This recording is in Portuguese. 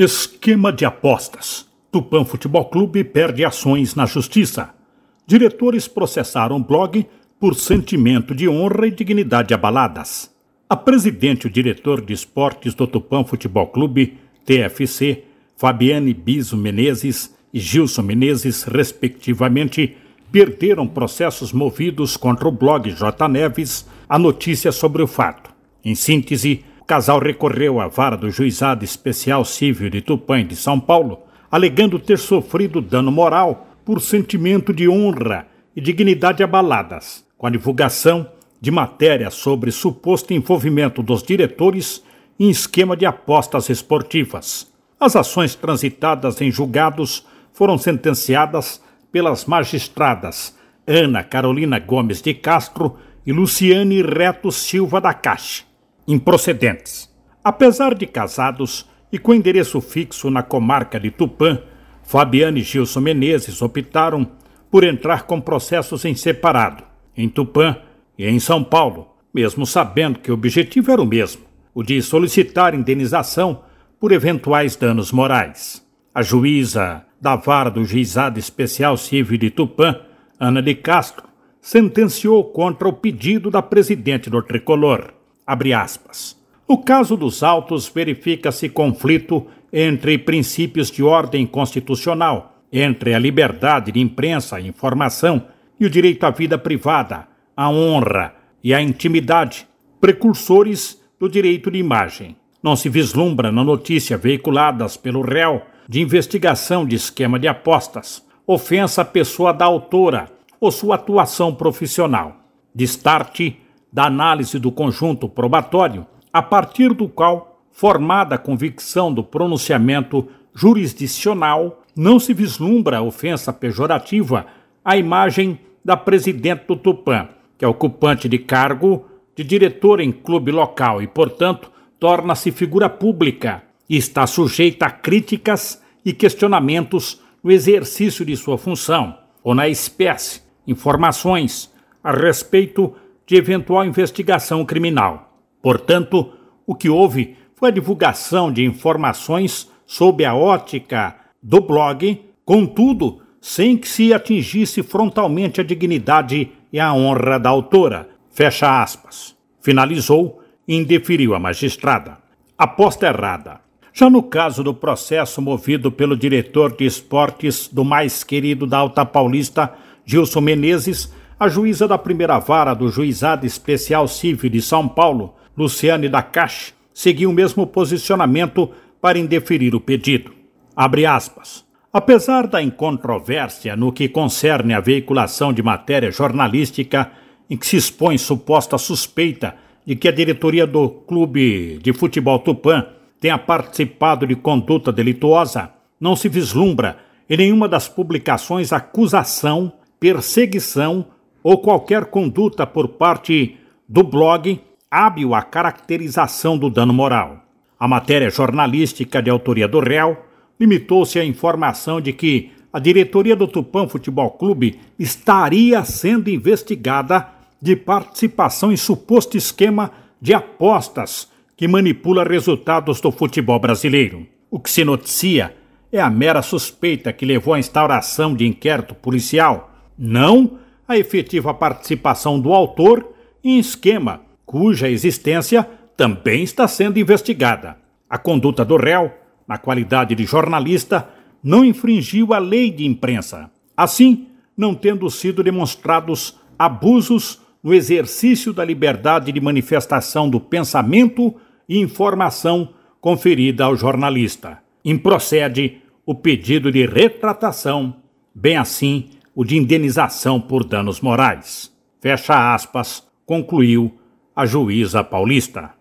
Esquema de apostas. Tupã Futebol Clube perde ações na justiça. Diretores processaram o blog por sentimento de honra e dignidade abaladas. A presidente e o diretor de esportes do Tupã Futebol Clube, TFC, Fabiane Biso Menezes e Gilson Menezes, respectivamente, perderam processos movidos contra o blog J. Neves, a notícia sobre o fato. Em síntese, o casal recorreu à vara do Juizado Especial Civil de Tupã e de São Paulo, alegando ter sofrido dano moral por sentimento de honra e dignidade abaladas, com a divulgação de matéria sobre suposto envolvimento dos diretores em esquema de apostas esportivas. As ações transitadas em julgados foram sentenciadas pelas magistradas Ana Carolina Gomes de Castro e Luciane Reto Silva da Caixa, improcedentes. Apesar de casados e com endereço fixo na comarca de Tupã, Fabiane e Gilson Menezes optaram por entrar com processos em separado, em Tupã e em São Paulo, mesmo sabendo que o objetivo era o mesmo, o de solicitar indenização por eventuais danos morais. A juíza da vara do Juizado Especial Civil de Tupã, Ana de Castro, sentenciou contra o pedido da presidente do Tricolor. Abre aspas. No caso dos autos, verifica-se conflito entre princípios de ordem constitucional, entre a liberdade de imprensa e informação e o direito à vida privada, à honra e à intimidade, precursores do direito de imagem. Não se vislumbra na notícia veiculadas pelo réu de investigação de esquema de apostas, ofensa à pessoa da autora ou sua atuação profissional. Destarte da análise do conjunto probatório, a partir do qual, formada a convicção do pronunciamento jurisdicional, não se vislumbra ofensa pejorativa à imagem da presidente do Tupã, que é ocupante de cargo de diretor em clube local e, portanto, torna-se figura pública e está sujeita a críticas e questionamentos no exercício de sua função, ou na espécie, informações a respeito de eventual investigação criminal. Portanto, o que houve foi a divulgação de informações sob a ótica do blog, contudo, sem que se atingisse frontalmente a dignidade e a honra da autora. Fecha aspas. Finalizou e indeferiu a magistrada. Aposta errada. Já no caso do processo movido pelo diretor de esportes do mais querido da Alta Paulista, Gilson Menezes, a juíza da primeira vara do Juizado Especial Civil de São Paulo, Luciane da Caixa, seguiu o mesmo posicionamento para indeferir o pedido. Abre aspas. Apesar da incontrovérsia no que concerne a veiculação de matéria jornalística em que se expõe suposta suspeita de que a diretoria do Clube de Futebol Tupã tenha participado de conduta delituosa, não se vislumbra em nenhuma das publicações acusação, perseguição ou qualquer conduta por parte do blog hábil à caracterização do dano moral. A matéria jornalística de autoria do réu limitou-se à informação de que a diretoria do Tupã Futebol Clube estaria sendo investigada de participação em suposto esquema de apostas que manipula resultados do futebol brasileiro. O que se noticia é a mera suspeita que levou à instauração de inquérito policial, não a efetiva participação do autor em esquema cuja existência também está sendo investigada. A conduta do réu, na qualidade de jornalista, não infringiu a lei de imprensa, assim, não tendo sido demonstrados abusos no exercício da liberdade de manifestação do pensamento e informação conferida ao jornalista. Improcede o pedido de retratação, bem assim o de indenização por danos morais. Fecha aspas, concluiu a juíza paulista.